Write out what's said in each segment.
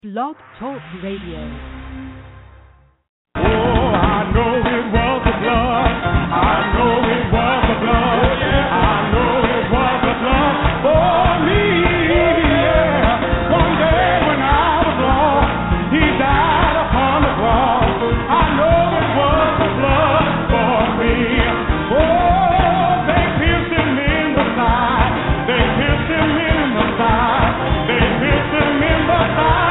Blog Talk Radio. Oh, I know it was the blood. I know it was the blood. I know it was the blood for me. Yeah. One day when I was lost, He died upon the cross. I know it was the blood for me. Oh, they pierced Him in the side. They pierced Him in the side. They pierced Him in the side.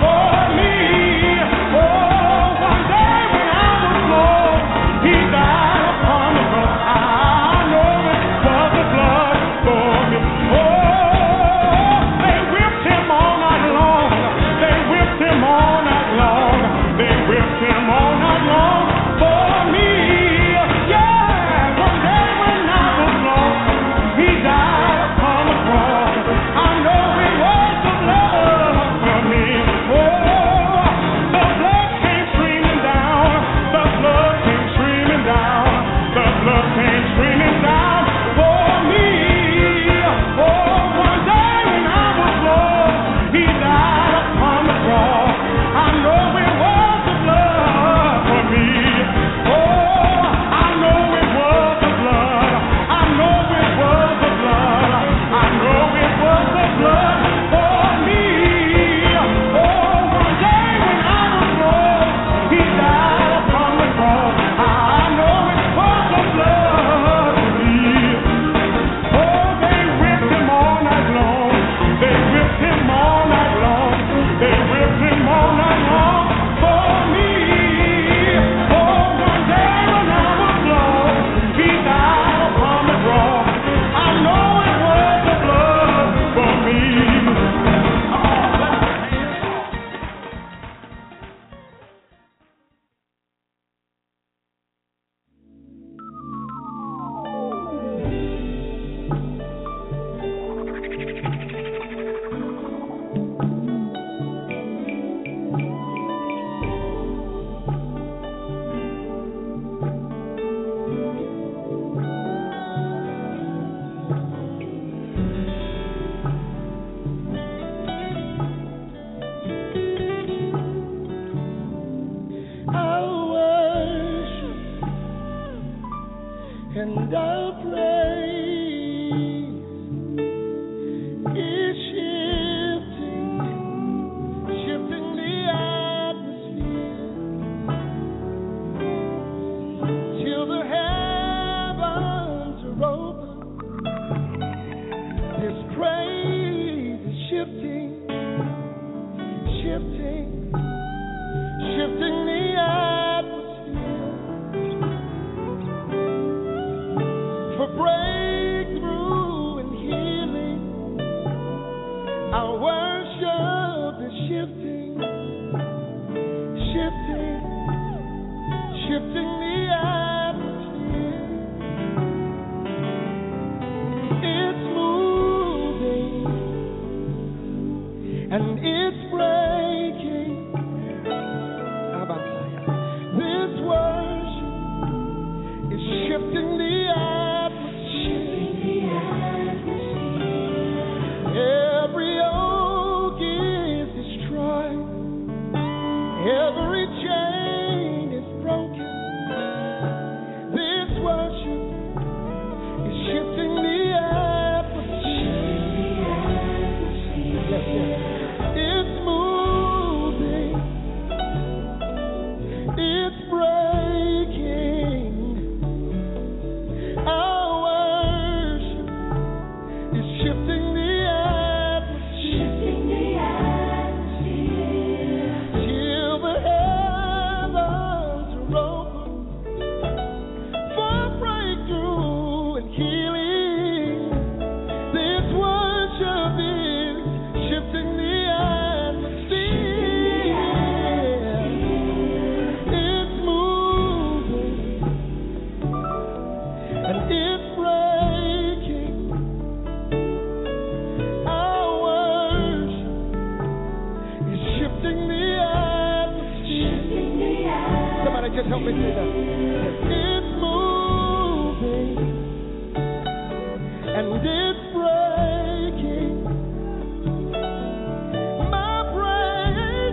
And it's breaking. My praise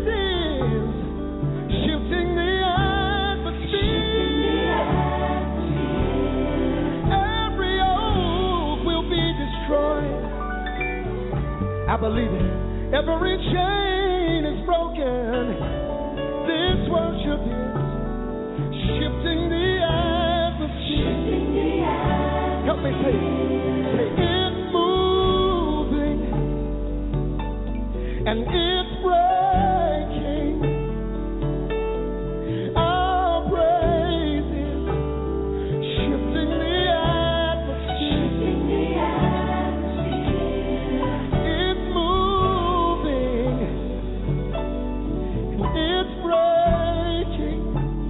and it's breaking. Our praises shifting the atmosphere. It's moving and it's breaking.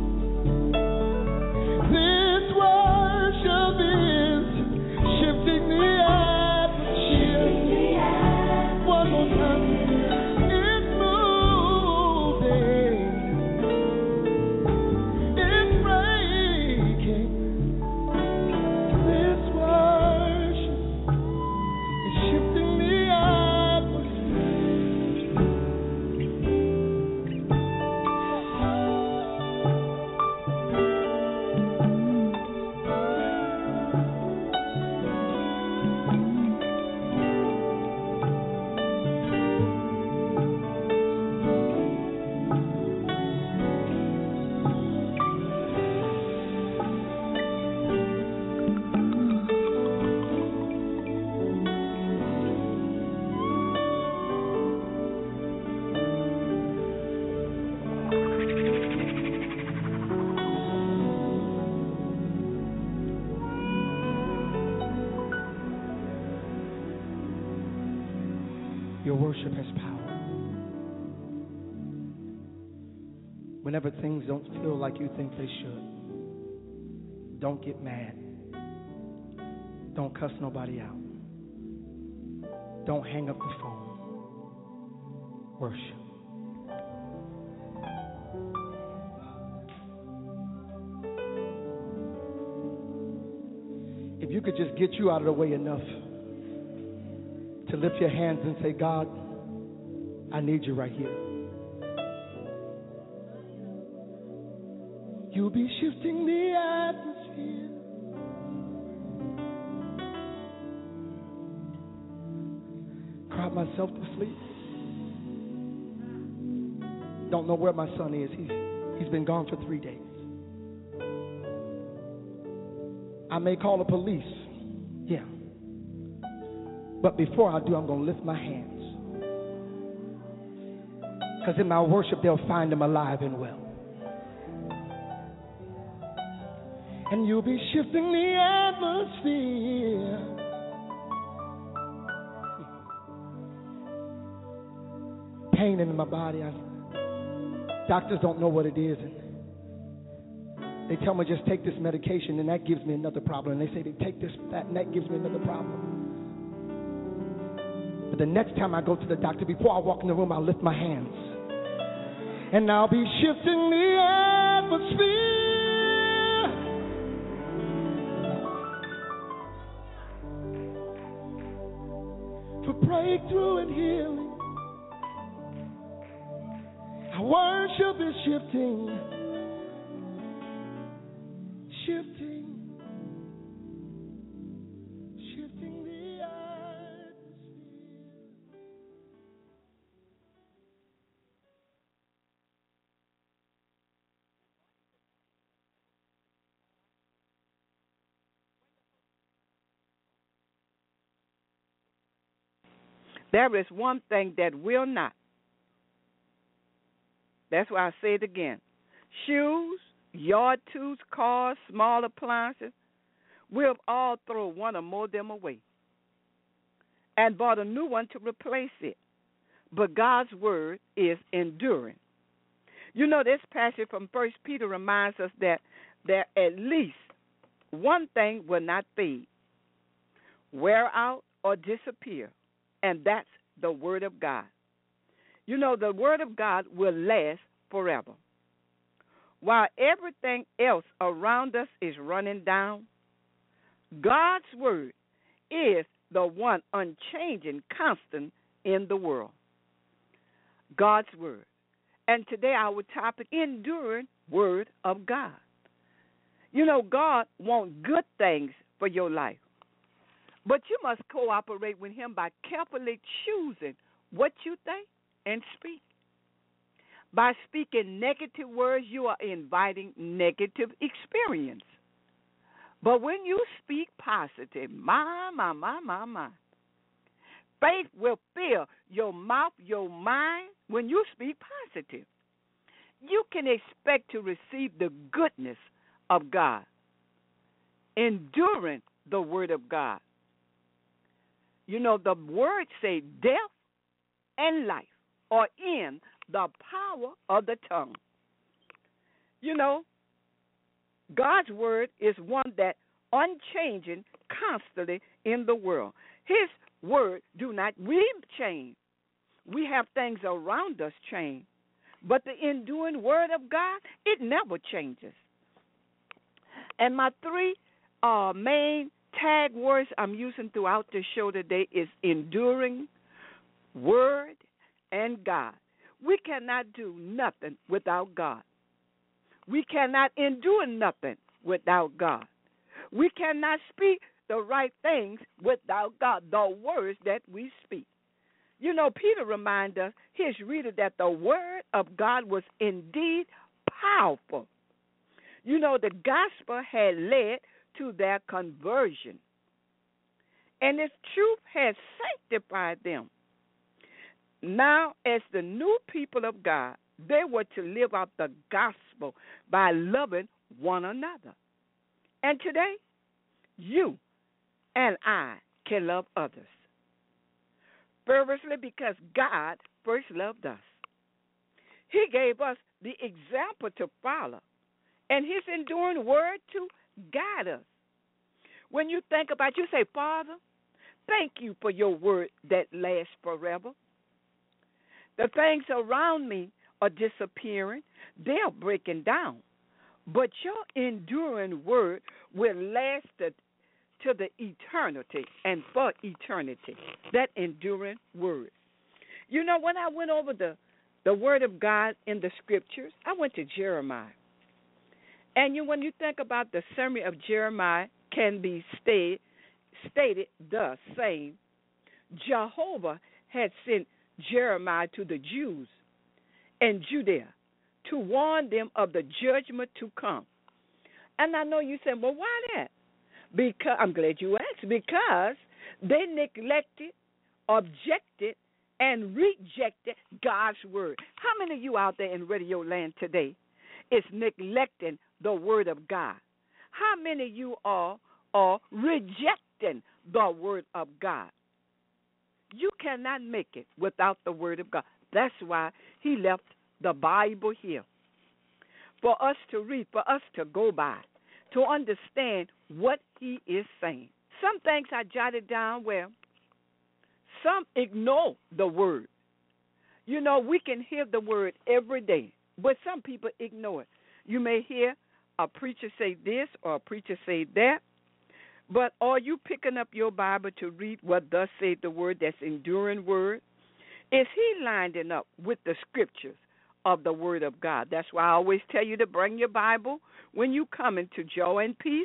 This worship is shifting the atmosphere. One more time. It's moving. It's breaking. This worship is shifting the atmosphere. Your worship has power. Whenever things don't feel like you think they should, don't get mad. Don't cuss nobody out. Don't hang up the phone. Worship. If you could just get you out of the way enough to lift your hands and say, God, I need you right here. You'll be shifting the atmosphere. Cried myself to sleep. Don't know where my son is. He's been gone for 3 days. I may call the police. Yeah. But before I do, I'm going to lift my hands. Because in my worship, they'll find him alive and well. And you'll be shifting the atmosphere. Pain in my body. Doctors don't know what it is. And they tell me just take this medication, and that gives me another problem. And they say they take this, that, and that gives me another problem. But the next time I go to the doctor, before I walk in the room, I'll lift my hands. And I'll be shifting the atmosphere. For breakthrough and healing. Our worship is shifting. Shifting. Shifting the atmosphere. There is one thing that will not. That's why I say it again. Shoes, yard tools, cars, small appliances, we'll all throw one or more of them away and bought a new one to replace it. But God's word is enduring. You know, this passage from 1 Peter reminds us that there at least one thing will not fade, wear out, or disappear, and that's the word of God. You know, the word of God will last forever. While everything else around us is running down, God's word is the one unchanging constant in the world. God's word. And today our topic, enduring word of God. You know, God wants good things for your life. But you must cooperate with him by carefully choosing what you think and speak. By speaking negative words, you are inviting negative experience. But when you speak positive, my, Faith will fill your mouth, your mind when you speak positive. You can expect to receive the goodness of God, enduring the word of God. You know, the word say death and life are in the power of the tongue. You know, God's word is one that unchanging constantly in the world. His word do not change. We have things around us change, but the enduring word of God, it never changes. And my three main tag words I'm using throughout the show today is enduring, word, and God. We cannot do nothing without God. We cannot endure nothing without God. We cannot speak the right things without God, the words that we speak. You know, Peter reminded us, his reader, that the word of God was indeed powerful. You know, the gospel had led to their conversion, and its truth has sanctified them. Now, as the new people of God, they were to live out the gospel by loving one another. And today, you and I can love others fervently because God first loved us. He gave us the example to follow and his enduring word to guide us. When you think about it, you say, Father, thank you for your word that lasts forever. The things around me are disappearing. They're breaking down. But your enduring word will last to the eternity and for eternity, that enduring word. You know, when I went over the word of God in the scriptures, I went to Jeremiah. And when you think about the summary of Jeremiah, can be stated thus, saying, Jehovah had sent Jeremiah to the Jews and Judea to warn them of the judgment to come. And I know you said, well, why that? Because I'm glad you asked. Because they neglected, objected, and rejected God's word. How many of you out there in radio land today is neglecting the word of God? How many of you are rejecting the word of God? You cannot make it without the word of God. That's why he left the Bible here, for us to read, for us to go by, to understand what he is saying. Some things I jotted down where some ignore the word. You know, we can hear the word every day, but some people ignore it. You may hear a preacher say this or a preacher say that, but are you picking up your Bible to read what thus saith the word, that's enduring word? Is he lining up with the scriptures of the word of God? That's why I always tell you to bring your Bible when you come into Joy and Peace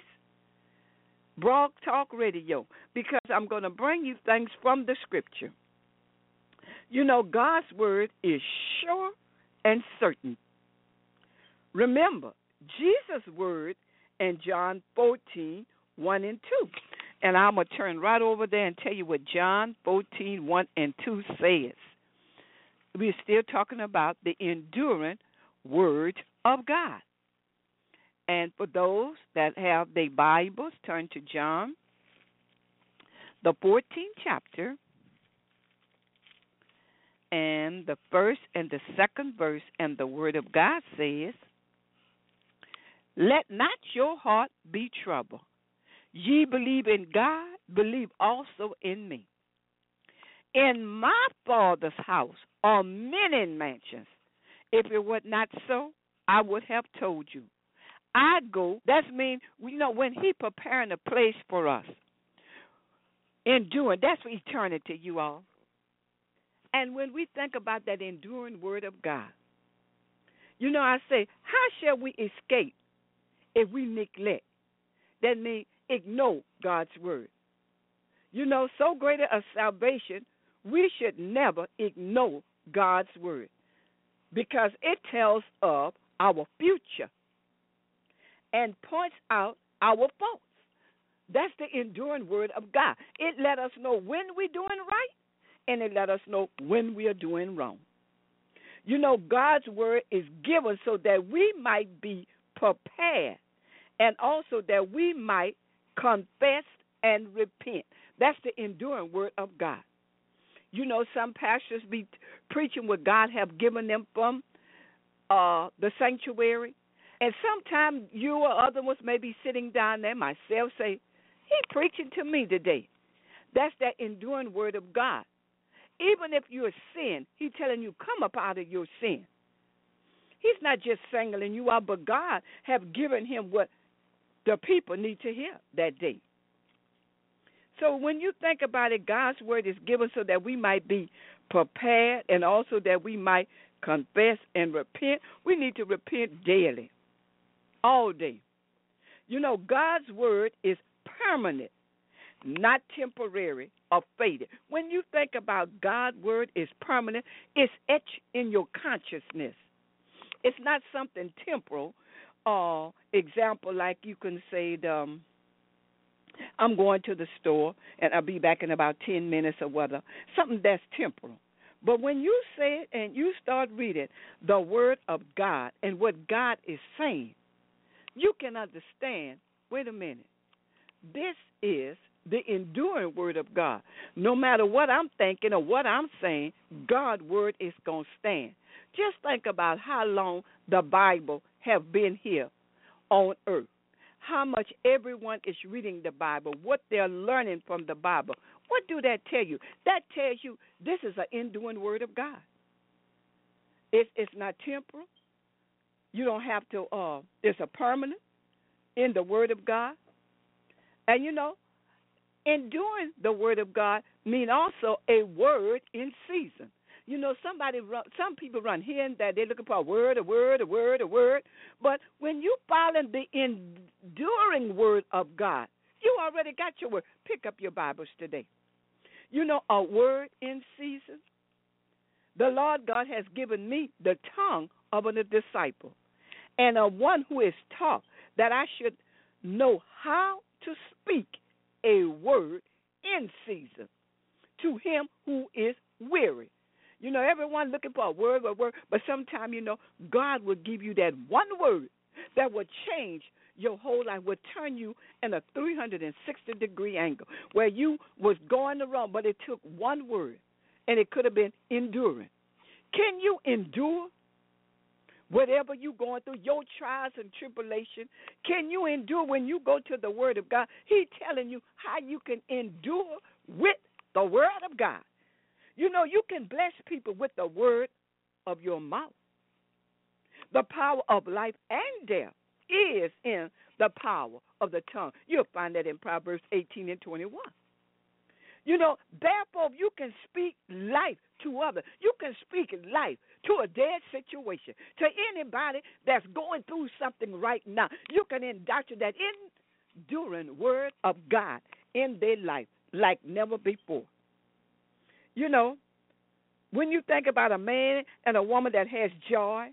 Blog Talk Radio, because I'm going to bring you things from the scripture. You know, God's word is sure and certain. Remember, Jesus' word in John 14, 1 and 2. And I'm going to turn right over there and tell you what John 14, 1 and 2 says. We're still talking about the enduring word of God. And for those that have their Bibles, turn to John, the 14th chapter, and the first and the second verse, and the word of God says, let not your heart be troubled. Ye believe in God, believe also in me. In my Father's house are many mansions. If it were not so, I would have told you. I go, that means, when he preparing a place for us, enduring, that's for eternity, you all. And when we think about that enduring word of God, I say, how shall we escape if we neglect? That means ignore God's word. So great a salvation, we should never ignore God's word, because it tells of our future and points out our faults. That's the enduring word of God. It let us know when we're doing right and it let us know when we are doing wrong. You know, God's word is given so that we might be prepared and also that we might confess and repent. That's the enduring word of God. You know, some pastors be preaching what God have given them from the sanctuary. And sometimes you or other ones may be sitting down there, myself, say, he preaching to me today. That's that enduring word of God. Even if you're sin, he's telling you, come up out of your sin. He's not just singling you out, but God have given him what the people need to hear that day. So when you think about it, God's word is given so that we might be prepared and also that we might confess and repent. We need to repent daily, all day. You know, God's word is permanent, not temporary or faded. When you think about God's word is permanent, it's etched in your consciousness. It's not something temporal. Example, like you can say, I'm going to the store and I'll be back in about 10 minutes or whatever. Something that's temporal. But when you say it and you start reading the word of God and what God is saying, you can understand, wait a minute, this is the enduring word of God. No matter what I'm thinking or what I'm saying, God's word is going to stand. Just think about how long the Bible have been here on earth, how much everyone is reading the Bible, what they're learning from the Bible. What do that tell you? That tells you this is an enduring word of God. It's not temporal. You don't have to, it's a permanent in the word of God. And, you know, enduring the word of God mean also a word in season. You know, some people run here and there. They're looking for a word. But when you follow the enduring word of God, you already got your word. Pick up your Bibles today. You know, a word in season. The Lord God has given me the tongue of a disciple and of one who is taught that I should know how to speak a word in season to him who is weary. You know, everyone looking for a word, but sometimes, you know, God will give you that one word that will change your whole life, will turn you in a 360-degree angle where you was going the wrong, but it took one word, and it could have been enduring. Can you endure whatever you're going through, your trials and tribulation? Can you endure when you go to the word of God? He's telling you how you can endure with the word of God. You know, you can bless people with the word of your mouth. The power of life and death is in the power of the tongue. You'll find that in Proverbs 18 and 21. You know, therefore, you can speak life to others. You can speak life to a dead situation, to anybody that's going through something right now. You can indoctrinate that enduring word of God in their life like never before. You know, when you think about a man and a woman that has joy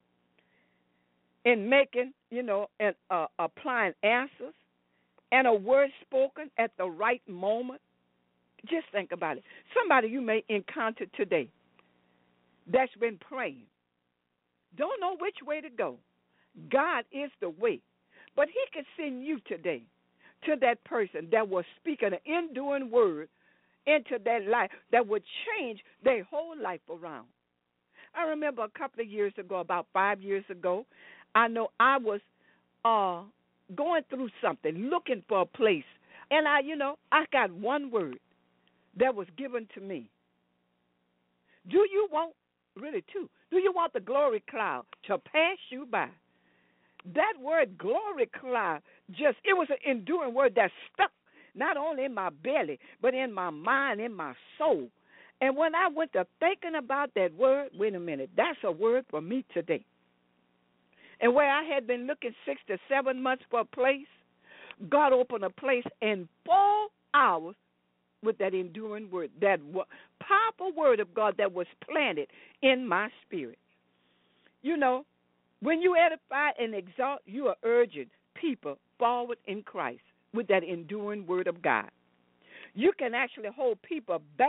in making, you know, and applying answers and a word spoken at the right moment, just think about it. Somebody you may encounter today that's been praying, don't know which way to go. God is the way. But he can send you today to that person that will speak an enduring word into their life that would change their whole life around. I remember a couple of years ago, about 5 years ago, I know I was going through something, looking for a place. And I got one word that was given to me. Do you want, really two, do you want the glory cloud to pass you by? That word glory cloud it was an enduring word that stuck not only in my belly, but in my mind, in my soul. And when I went to thinking about that word, wait a minute, that's a word for me today. And where I had been looking 6 to 7 months for a place, God opened a place in 4 hours with that enduring word, that powerful word of God that was planted in my spirit. You know, when you edify and exalt, you are urging people forward in Christ with that enduring word of God. You can actually hold people back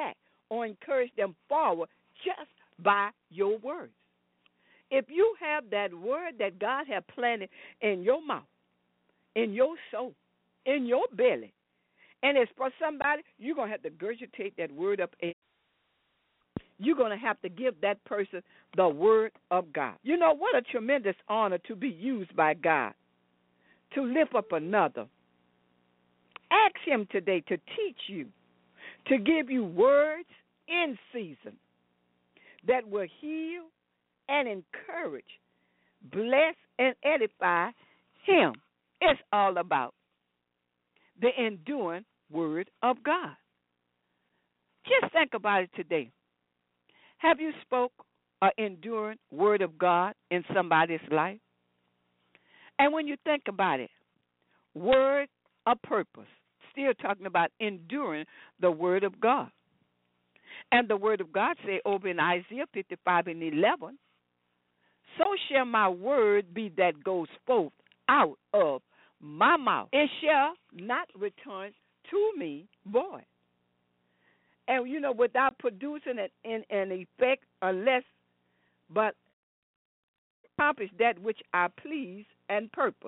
or encourage them forward just by your words. If you have that word that God has planted in your mouth, in your soul, in your belly, and it's for somebody, you're going to have to regurgitate that word up. You're going to have to give that person the word of God. You know, what a tremendous honor to be used by God to lift up another. Ask him today to teach you, to give you words in season that will heal and encourage, bless, and edify him. It's all about the enduring word of God. Just think about it today. Have you spoke an enduring word of God in somebody's life? And when you think about it, word of purpose, still talking about enduring the word of God. And the word of God say over in Isaiah 55 and 11, so shall my word be that goes forth out of my mouth. It shall not return to me void. And, you know, without producing an effect unless but accomplish that which I please and purpose.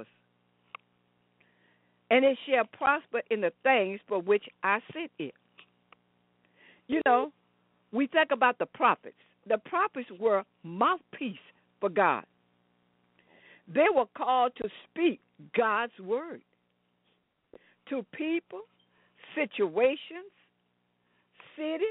And it shall prosper in the things for which I sent it. You know, we think about the prophets. The prophets were mouthpiece for God. They were called to speak God's word to people, situations, cities.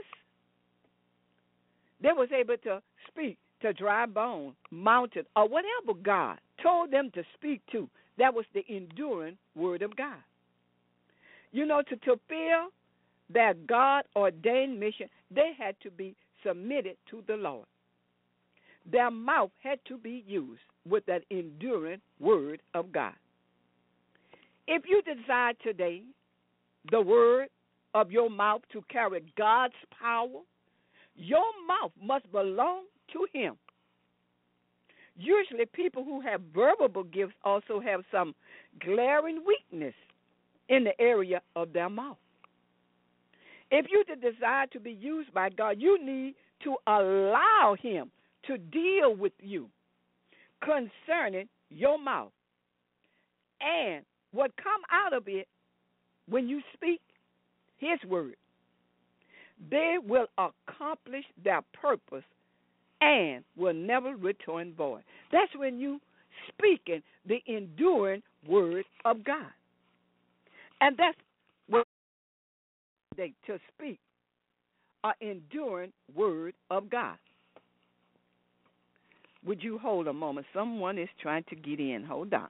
They was able to speak to dry bones, mountain, or whatever God told them to speak to. That was the enduring word of God. You know, to fulfill their God-ordained mission, they had to be submitted to the Lord. Their mouth had to be used with that enduring word of God. If you desire today the word of your mouth to carry God's power, your mouth must belong to him. Usually people who have verbal gifts also have some glaring weakness in the area of their mouth. If you desire to be used by God, you need to allow him to deal with you concerning your mouth. And what come out of it when you speak his word, they will accomplish their purpose and will never return void. That's when you speaking the enduring word of God. And that's what they to speak an enduring word of God. Would you hold a moment? Someone is trying to get in. Hold on.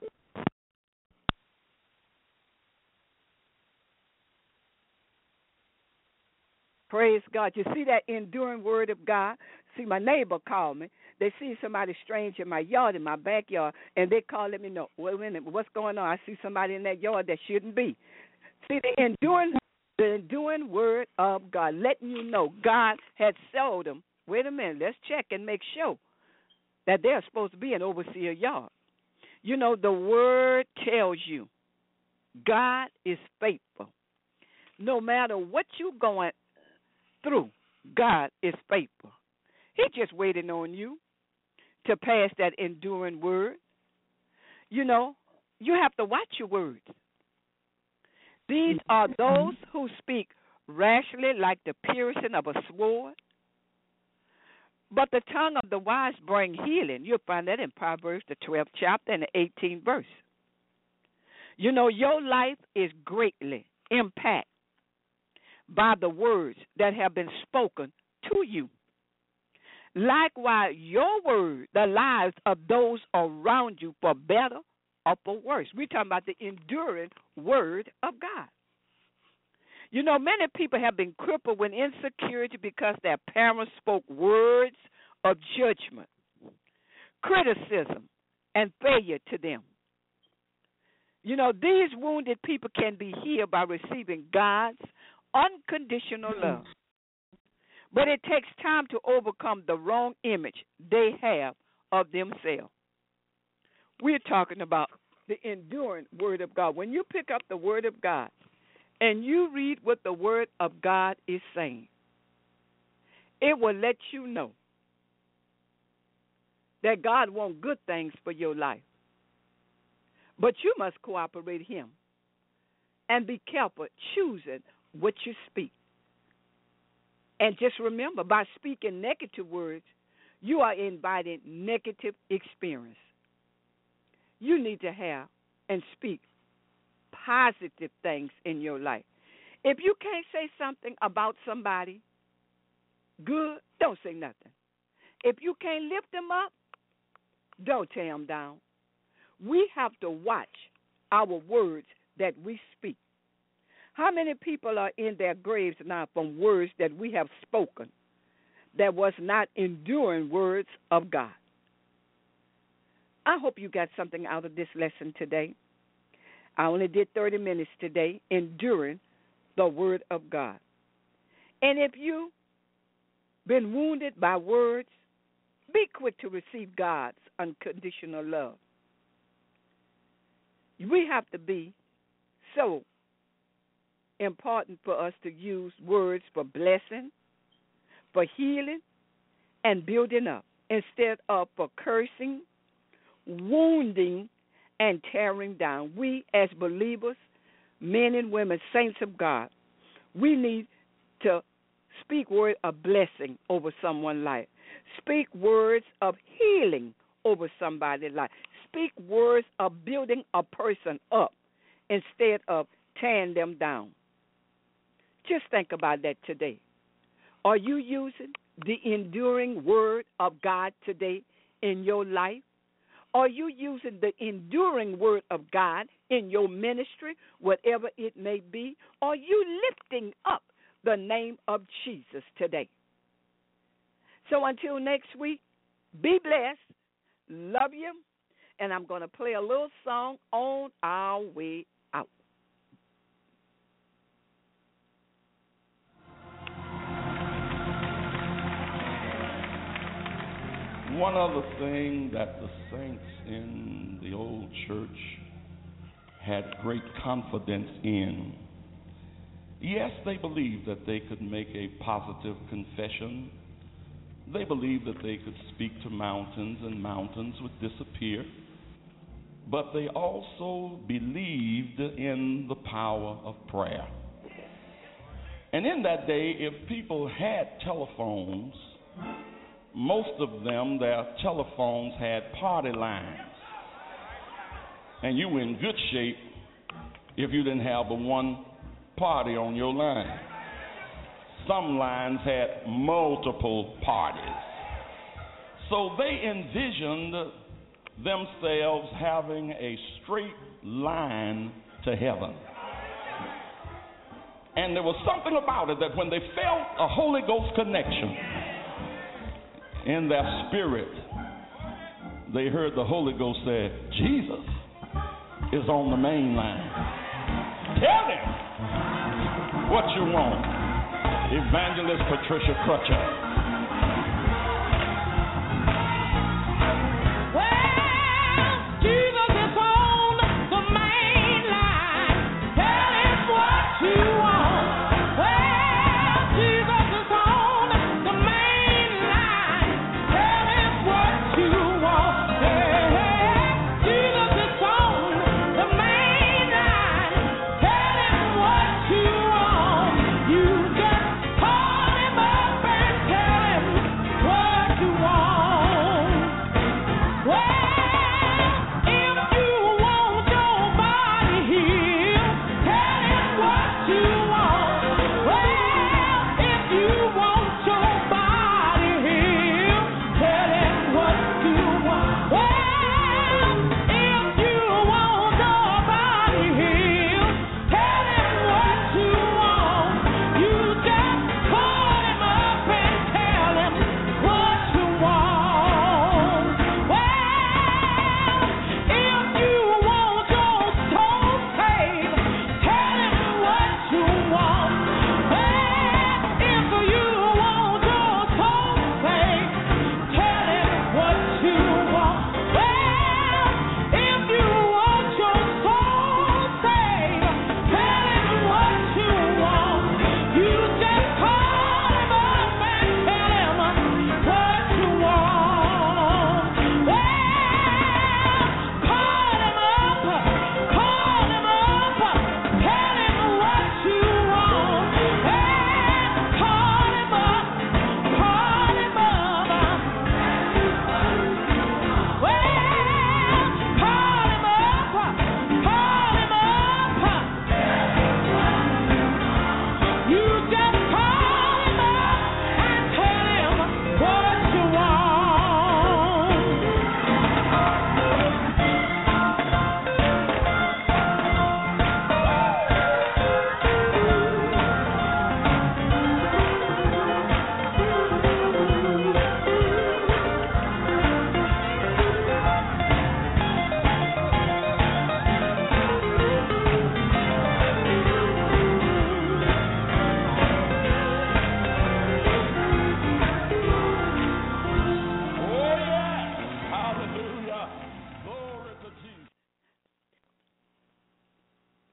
Praise God. You see that enduring word of God? See, my neighbor called me. They see somebody strange in my yard, in my backyard, and they call let me know, wait a minute, what's going on? I see somebody in that yard that shouldn't be. See, the enduring word of God, letting you know God had sold them. Wait a minute, let's check and make sure that they're supposed to be an overseer yard. You know, the word tells you God is faithful. No matter what you're going through, God is faithful. He's just waiting on you to pass that enduring word. You know, you have to watch your words. These are those who speak rashly like the piercing of a sword. But the tongue of the wise bring healing. You'll find that in Proverbs, the 12th chapter and the 18th verse. You know, your life is greatly impacted by the words that have been spoken to you. Likewise, your word, the lives of those around you, for better or for worse. We're talking about the enduring word of God. You know, many people have been crippled with insecurity because their parents spoke words of judgment, criticism, and failure to them. You know, these wounded people can be healed by receiving God's unconditional love. But it takes time to overcome the wrong image they have of themselves. We're talking about the enduring word of God. When you pick up the word of God and you read what the word of God is saying, It will let you know that God wants good things for your life. But you must cooperate with Him and be careful choosing what you speak. And just remember, by speaking negative words, you are inviting negative experience. You need to have and speak positive things in your life. If you can't say something about somebody good, don't say nothing. If you can't lift them up, don't tear them down. We have to watch our words that we speak. How many people are in their graves now from words that we have spoken that was not enduring words of God? I hope you got something out of this lesson today. I only did 30 minutes today, enduring the word of God. And if you've been wounded by words, be quick to receive God's unconditional love. We have to be so important for us to use words for blessing, for healing, and building up, instead of for cursing, wounding, and tearing down. We as believers, men and women, saints of God, we need to speak words of blessing over someone's life. Speak words of healing over somebody's life. Speak words of building a person up instead of tearing them down. Just think about that today. Are you using the enduring word of God today in your life? Are you using the enduring word of God in your ministry, whatever it may be? Are you lifting up the name of Jesus today? So until next week, be blessed, love you, and I'm going to play a little song on our way out. One other thing that the saints in the old church had great confidence in. Yes, they believed that they could make a positive confession. They believed that they could speak to mountains and mountains would disappear. But they also believed in the power of prayer. And in that day, if people had telephones, most of them, their telephones had party lines. And you were in good shape if you didn't have but one party on your line. Some lines had multiple parties. So they envisioned themselves having a straight line to heaven. And there was something about it that when they felt a Holy Ghost connection in their spirit, they heard the Holy Ghost say, Jesus is on the main line. Tell him what you want. Evangelist Patricia Crutcher.